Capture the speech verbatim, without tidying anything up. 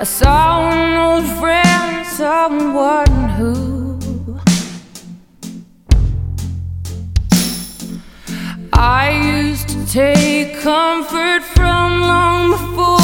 I saw an old friend, someone who I used to take comfort from long before.